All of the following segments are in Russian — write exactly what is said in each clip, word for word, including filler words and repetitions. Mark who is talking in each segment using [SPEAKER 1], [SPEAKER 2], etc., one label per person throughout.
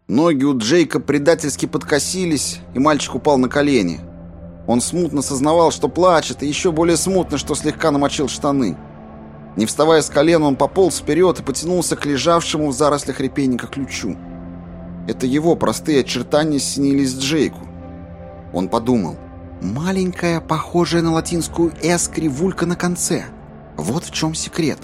[SPEAKER 1] Ноги у Джейка предательски подкосились, и мальчик упал на колени. Он смутно сознавал, что плачет, и еще более смутно, что слегка намочил штаны. Не вставая с колен, он пополз вперед и потянулся к лежавшему в зарослях репейника ключу. Это его простые очертания снились Джейку. Он подумал: маленькая, похожая на латинскую «С» кривулька на конце. Вот в чем секрет.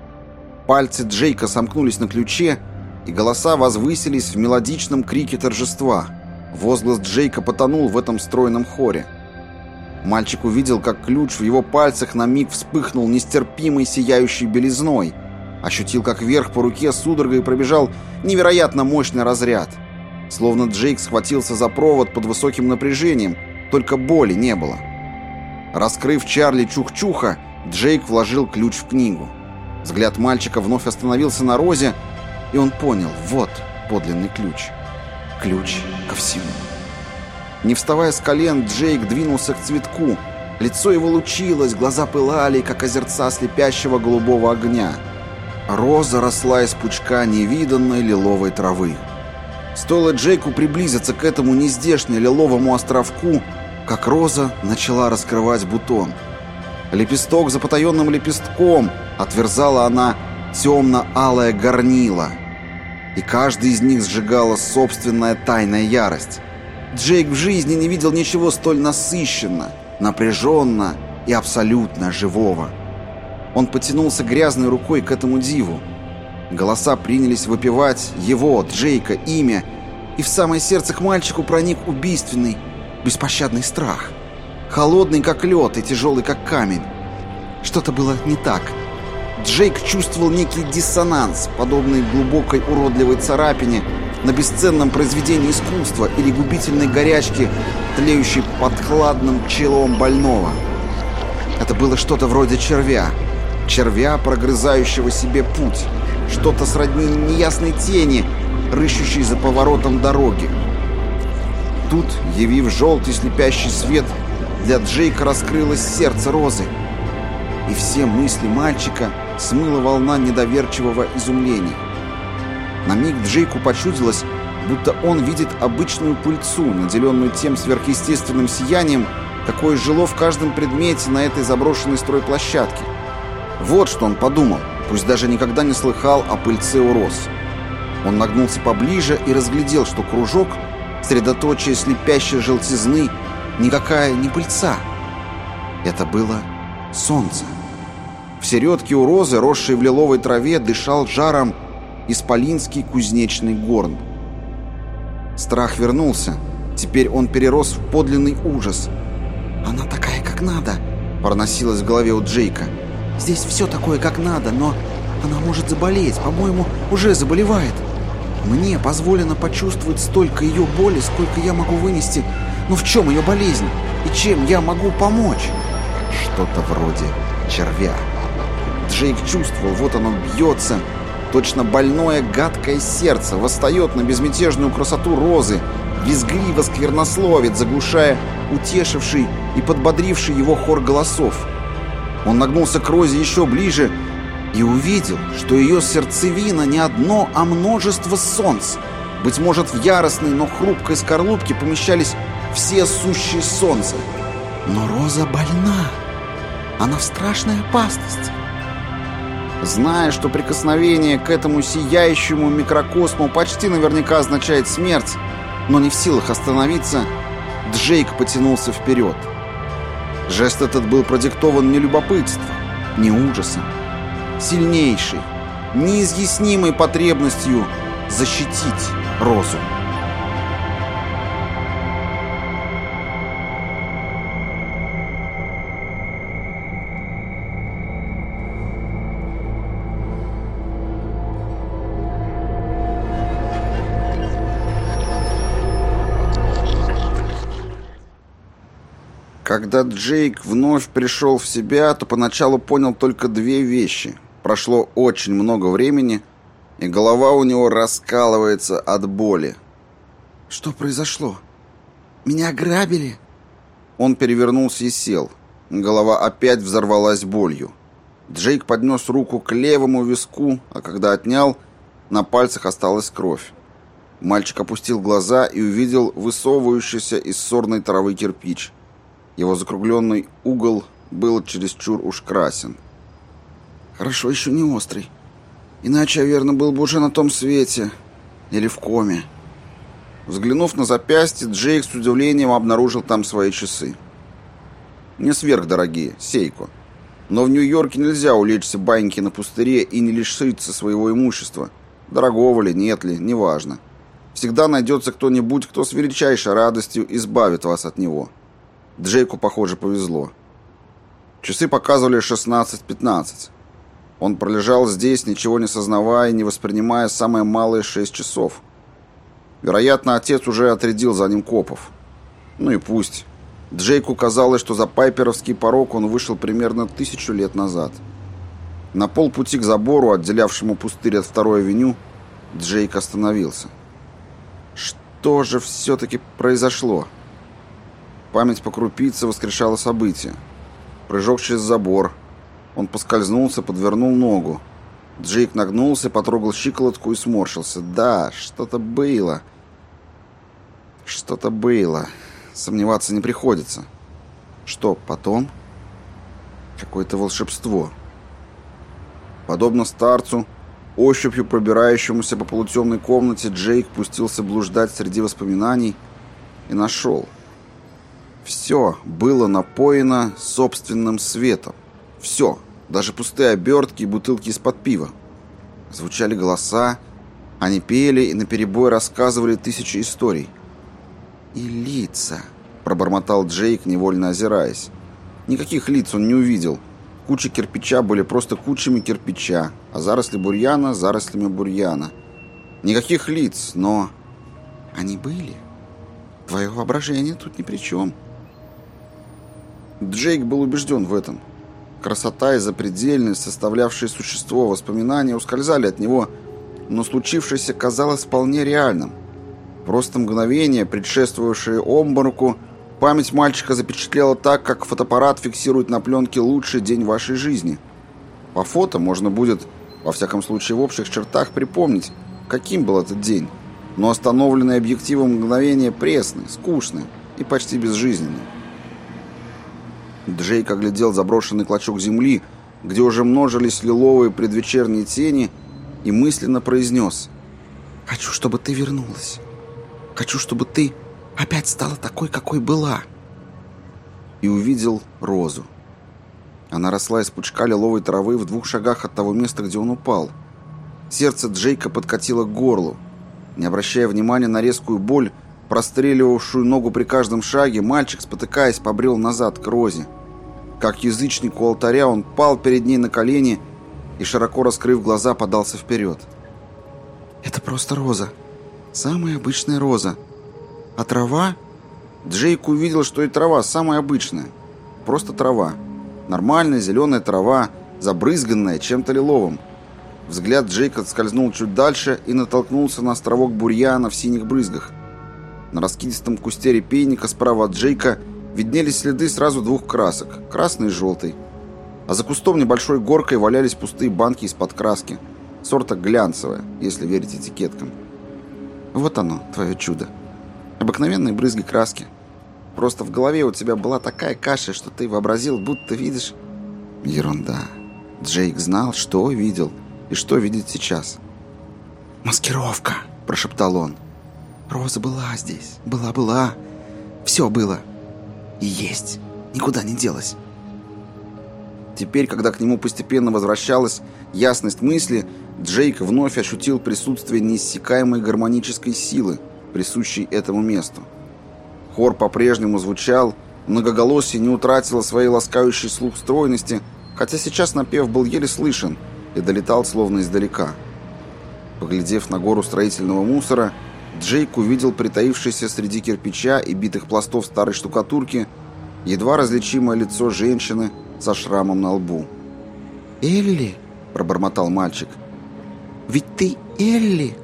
[SPEAKER 1] Пальцы Джейка сомкнулись на ключе, и голоса возвысились в мелодичном крике торжества. Возглас Джейка потонул в этом стройном хоре. Мальчик увидел, как ключ в его пальцах на миг вспыхнул нестерпимой сияющей белизной, ощутил, как вверх по руке судорогой пробежал невероятно мощный разряд. Словно Джейк схватился за провод под высоким напряжением, только боли не было. Раскрыв Чарли Чух-Чуха, Джейк вложил ключ в книгу. Взгляд мальчика вновь остановился на Розе, и он понял: вот подлинный ключ. Ключ ко всему. Не вставая с колен, Джейк двинулся к цветку. Лицо его лучилось, глаза пылали, как озерца слепящего голубого огня. Роза росла из пучка невиданной лиловой травы. Стоило Джейку приблизиться к этому нездешнему лиловому островку, как роза начала раскрывать бутон. Лепесток за потаенным лепестком отверзала она темно-алое горнило, и каждый из них сжигала собственная тайная ярость. Джейк в жизни не видел ничего столь насыщенно, напряженно и абсолютно живого. Он потянулся грязной рукой к этому диву. Голоса принялись выпевать его, Джейка, имя, и в самое сердце к мальчику проник убийственный, беспощадный страх. Холодный, как лед, и тяжелый, как камень. Что-то было не так. Джейк чувствовал некий диссонанс, подобный глубокой уродливой царапине на бесценном произведении искусства или губительной горячке, тлеющей под хладным челом больного. Это было что-то вроде червя. Червя, прогрызающего себе путь. Что-то сродни неясной тени, рыщущей за поворотом дороги. Тут, явив желтый слепящий свет, для Джейка раскрылось сердце розы. И все мысли мальчика смыла волна недоверчивого изумления. На миг Джейку почудилось, будто он видит обычную пыльцу, наделенную тем сверхъестественным сиянием, какое жило в каждом предмете на этой заброшенной стройплощадке. Вот что он подумал, пусть даже никогда не слыхал о пыльце у роз. Он нагнулся поближе и разглядел, что кружок, средоточие слепящей желтизны, никакая не пыльца. Это было солнце. В середке у розы, росшей в лиловой траве, дышал жаром исполинский кузнечный горн. Страх вернулся. Теперь он перерос в подлинный ужас. «Она такая, как надо», — проносилось в голове у Джейка. «Здесь все такое, как надо, но она может заболеть, по-моему, уже заболевает. Мне позволено почувствовать столько ее боли, сколько я могу вынести. Но в чем ее болезнь? И чем я могу помочь?» Что-то вроде червя. Джейк чувствовал, вот оно бьется. Точно больное гадкое сердце восстает на безмятежную красоту розы, визгливо сквернословит, заглушая утешивший и подбодривший его хор голосов. Он нагнулся к розе еще ближе и увидел, что ее сердцевина не одно, а множество солнц. Быть может, в яростной, но хрупкой скорлупке помещались все сущие солнца. Но роза больна. Она в страшной опасности. Зная, что прикосновение к этому сияющему микрокосму почти наверняка означает смерть, но не в силах остановиться, Джейк потянулся вперед. Жест этот был продиктован не любопытством, не ужасом, сильнейшей, неизъяснимой потребностью защитить розу. Когда Джейк вновь пришел в себя, то поначалу понял только две вещи. Прошло очень много времени, и голова у него раскалывается от боли. «Что произошло? Меня ограбили?» Он перевернулся и сел. Голова опять взорвалась болью. Джейк поднес руку к левому виску, а когда отнял, на пальцах осталась кровь. Мальчик опустил глаза и увидел высовывающийся из сорной травы кирпич. Его закругленный угол был чересчур уж красен. «Хорошо еще не острый. Иначе я, верно, был бы уже на том свете. Или в коме». Взглянув на запястье, Джейк с удивлением обнаружил там свои часы. Не сверхдорогие, Сейко. Но в Нью-Йорке нельзя улечься баньки на пустыре и не лишиться своего имущества. Дорогого ли, нет ли, неважно. Всегда найдется кто-нибудь, кто с величайшей радостью избавит вас от него. Джейку, похоже, повезло. Часы показывали шестнадцать пятнадцать. Он пролежал здесь, ничего не сознавая и не воспринимая самое малое шесть часов. Вероятно, отец уже отрядил за ним копов. Ну и пусть. Джейку казалось, что за пайперовский порог он вышел примерно тысячу лет назад. На полпути к забору, отделявшему пустырь от второй авеню, Джейк остановился. Что же все-таки произошло? Память по крупице воскрешала события. Прыжок через забор. Он поскользнулся, подвернул ногу. Джейк нагнулся, потрогал щиколотку и сморщился. Да, что-то было. Что-то было. Сомневаться не приходится. Что потом? Какое-то волшебство. Подобно старцу, ощупью пробирающемуся по полутемной комнате, Джейк пустился блуждать среди воспоминаний и нашел. Все было напоено собственным светом. Все, даже пустые обертки и бутылки из-под пива. Звучали голоса, они пели и наперебой рассказывали тысячи историй. «И лица», — пробормотал Джейк, невольно озираясь. Никаких лиц он не увидел. Кучи кирпича были просто кучами кирпича, а заросли бурьяна — зарослями бурьяна. Никаких лиц, но... Они были. Твое воображение тут ни при чем. Джейк был убежден в этом. Красота и запредельность, составлявшие существо воспоминания, ускользали от него, но случившееся казалось вполне реальным. Просто мгновение, предшествовавшее обмороку, память мальчика запечатлела так, как фотоаппарат фиксирует на пленке лучший день вашей жизни. По фото можно будет, во всяком случае в общих чертах, припомнить, каким был этот день, но остановленное объективом мгновение пресное, скучное и почти безжизненное. Джейк оглядел заброшенный клочок земли, где уже множились лиловые предвечерние тени, и мысленно произнес: «Хочу, чтобы ты вернулась. Хочу, чтобы ты опять стала такой, какой была». И увидел розу. Она росла из пучка лиловой травы в двух шагах от того места, где он упал. Сердце Джейка подкатило к горлу. Не обращая внимания на резкую боль, простреливавшую ногу при каждом шаге, мальчик, спотыкаясь, побрел назад к розе. Как язычник у алтаря, он пал перед ней на колени и, широко раскрыв глаза, подался вперед. «Это просто роза. Самая обычная роза. А трава?» Джейк увидел, что и трава самая обычная. Просто трава. Нормальная зеленая трава, забрызганная чем-то лиловым. Взгляд Джейка скользнул чуть дальше и натолкнулся на островок бурьяна в синих брызгах. На раскидистом кусте репейника справа от Джейка виднелись следы сразу двух красок – красный и желтый. А за кустом небольшой горкой валялись пустые банки из-под краски. Сорта глянцевая, если верить этикеткам. Вот оно, твое чудо. Обыкновенные брызги краски. Просто в голове у тебя была такая каша, что ты вообразил, будто видишь... Ерунда. Джейк знал, что видел и что видит сейчас. «Маскировка!» – прошептал он. «Роза была здесь. Была-была. Все было. И есть. Никуда не делась». Теперь, когда к нему постепенно возвращалась ясность мысли, Джейк вновь ощутил присутствие неиссякаемой гармонической силы, присущей этому месту. Хор по-прежнему звучал, многоголосие не утратило своей ласкающей слух стройности, хотя сейчас напев был еле слышен и долетал словно издалека. Поглядев на гору строительного мусора, Джейк увидел притаившееся среди кирпича и битых пластов старой штукатурки едва различимое лицо женщины со шрамом на лбу. «Элли?» – пробормотал мальчик. «Ведь ты Элли?»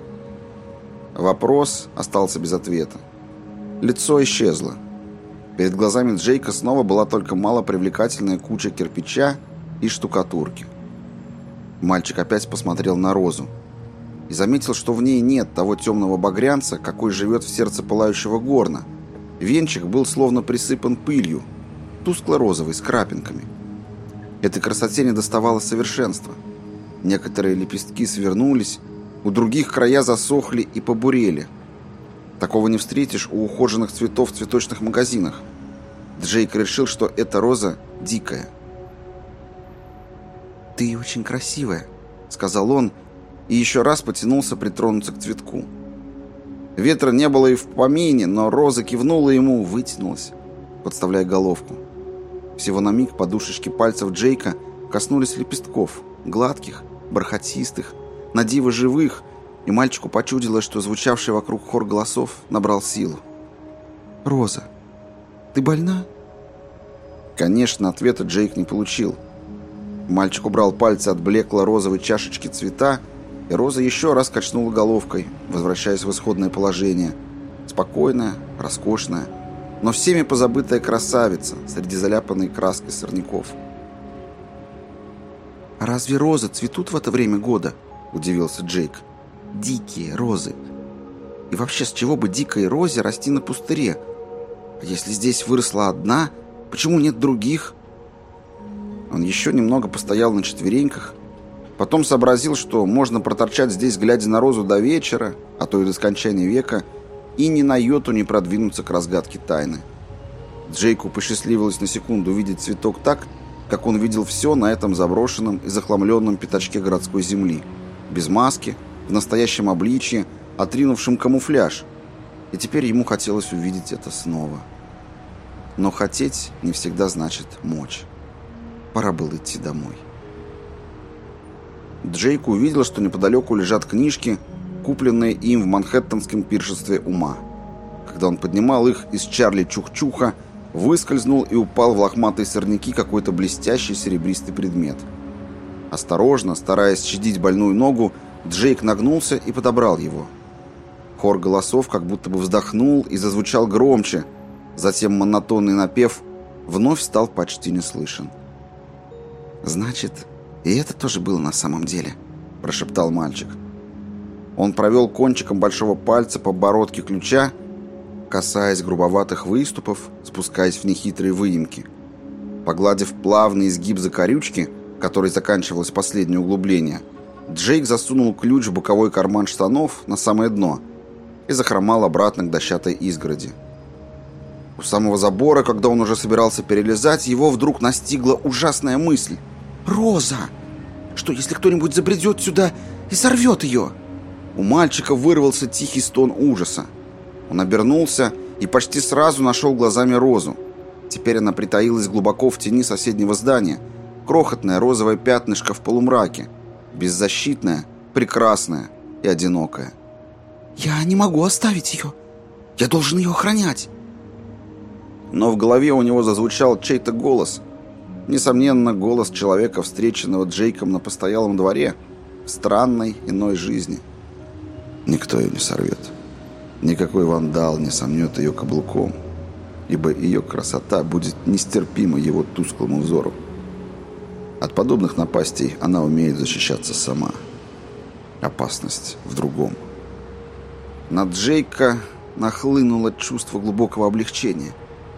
[SPEAKER 1] Вопрос остался без ответа. Лицо исчезло. Перед глазами Джейка снова была только малопривлекательная куча кирпича и штукатурки. Мальчик опять посмотрел на розу. и заметил, что в ней нет того темного багрянца, какой живет в сердце пылающего горна. Венчик был словно присыпан пылью, тускло-розовый, с крапинками. Этой красоте недоставало совершенства. Некоторые лепестки свернулись, у других края засохли и побурели. Такого не встретишь у ухоженных цветов в цветочных магазинах. Джейк решил, что эта роза дикая. «Ты очень красивая», — сказал он, и еще раз потянулся притронуться к цветку. Ветра не было и в помине, но роза кивнула ему, вытянулась, подставляя головку. Всего на миг подушечки пальцев Джейка коснулись лепестков, гладких, бархатистых, на диво живых, и мальчику почудилось, что звучавший вокруг хор голосов набрал силу. «Роза, ты больна?» Конечно, ответа Джейк не получил. Мальчик убрал пальцы от блекло-розовой чашечки цвета, и роза еще раз качнула головкой, возвращаясь в исходное положение. Спокойная, роскошная, но всеми позабытая красавица среди заляпанной краской сорняков. «А разве розы цветут в это время года?» – удивился Джейк. «Дикие розы. И вообще, с чего бы дикой розе расти на пустыре? А если здесь выросла одна, почему нет других?» Он еще немного постоял на четвереньках, потом сообразил, что можно проторчать здесь, глядя на розу, до вечера, а то и до скончания века, и ни на йоту не продвинуться к разгадке тайны. Джейку посчастливилось на секунду увидеть цветок так, как он видел все на этом заброшенном и захламленном пятачке городской земли. Без маски, в настоящем обличье, отринувшем камуфляж. И теперь ему хотелось увидеть это снова. Но хотеть не всегда значит мочь. Пора было идти домой. Джейк увидел, что неподалеку лежат книжки, купленные им в манхэттенском пиршестве ума. Когда он поднимал их из Чарли Чух-Чуха, выскользнул и упал в лохматые сорняки какой-то блестящий серебристый предмет. Осторожно, стараясь щадить больную ногу, Джейк нагнулся и подобрал его. Хор голосов как будто бы вздохнул и зазвучал громче, затем монотонный напев вновь стал почти не слышен. «Значит, и это тоже было на самом деле», – прошептал мальчик. Он провел кончиком большого пальца по бородке ключа, касаясь грубоватых выступов, спускаясь в нехитрые выемки. Погладив плавный изгиб закорючки, которой заканчивалось последнее углубление, Джейк засунул ключ в боковой карман штанов на самое дно и захромал обратно к дощатой изгороди. У самого забора, когда он уже собирался перелезать, его вдруг настигла ужасная мысль. «Роза! Что, если кто-нибудь забредет сюда и сорвет ее?» У мальчика вырвался тихий стон ужаса. Он обернулся и почти сразу нашел глазами Розу. Теперь она притаилась глубоко в тени соседнего здания, крохотное розовое пятнышко в полумраке, беззащитное, прекрасное и одинокое. «Я не могу оставить ее. Я должен ее охранять». Но в голове у него зазвучал чей-то голос. Несомненно, голос человека, встреченного Джейком на постоялом дворе в странной иной жизни. Никто ее не сорвет. Никакой вандал не сомнет ее каблуком, ибо ее красота будет нестерпима его тусклому взору. От подобных напастей она умеет защищаться сама. Опасность в другом. На Джейка нахлынуло чувство глубокого облегчения.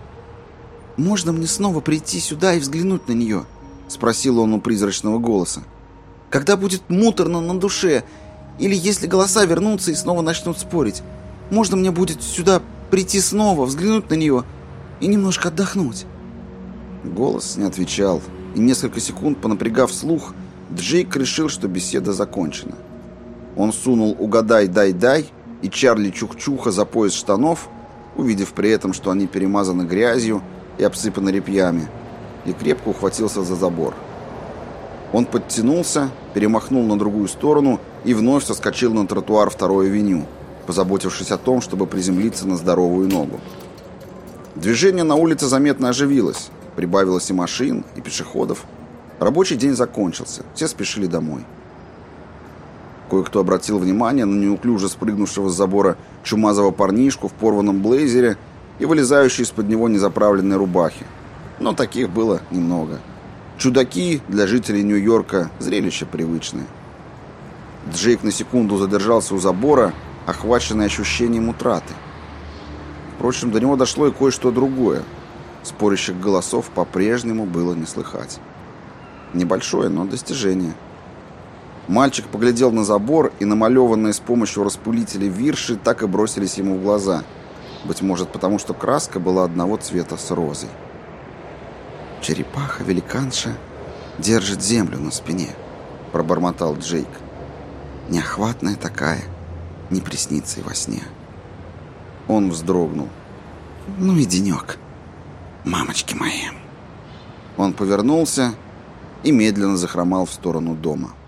[SPEAKER 1] «Можно мне снова прийти сюда и взглянуть на нее?» — спросил он у призрачного голоса. «Когда будет муторно на душе, или если голоса вернутся и снова начнут спорить, можно мне будет сюда прийти снова, взглянуть на нее и немножко отдохнуть?» Голос не отвечал, и несколько секунд, понапрягав слух, Джейк решил, что беседа закончена. Он сунул «Угадай, дай, дай» и Чарли Чух-Чуха за пояс штанов, увидев при этом, что они перемазаны грязью и обсыпаны репьями, и крепко ухватился за забор. Он подтянулся, перемахнул на другую сторону и вновь соскочил на тротуар второй авеню, позаботившись о том, чтобы приземлиться на здоровую ногу. Движение на улице заметно оживилось, прибавилось и машин, и пешеходов. Рабочий день закончился, все спешили домой. Кое-кто обратил внимание на неуклюже спрыгнувшего с забора чумазого парнишку в порванном блейзере и вылезающей из-под него незаправленной рубахи. Но таких было немного. Чудаки для жителей Нью-Йорка – зрелище привычное. Джейк на секунду задержался у забора, охваченный ощущением утраты. Впрочем, до него дошло и кое-что другое. Спорящих голосов по-прежнему было не слыхать. Небольшое, но достижение. Мальчик поглядел на забор, и намалеванные с помощью распылителя вирши так и бросились ему в глаза. Быть может, потому что краска была одного цвета с розой. «Черепаха-великанша держит землю на спине», — пробормотал Джейк. «Неохватная такая, не приснится и во сне». Он вздрогнул. «Ну и денек, мамочки мои». Он повернулся и медленно захромал в сторону дома.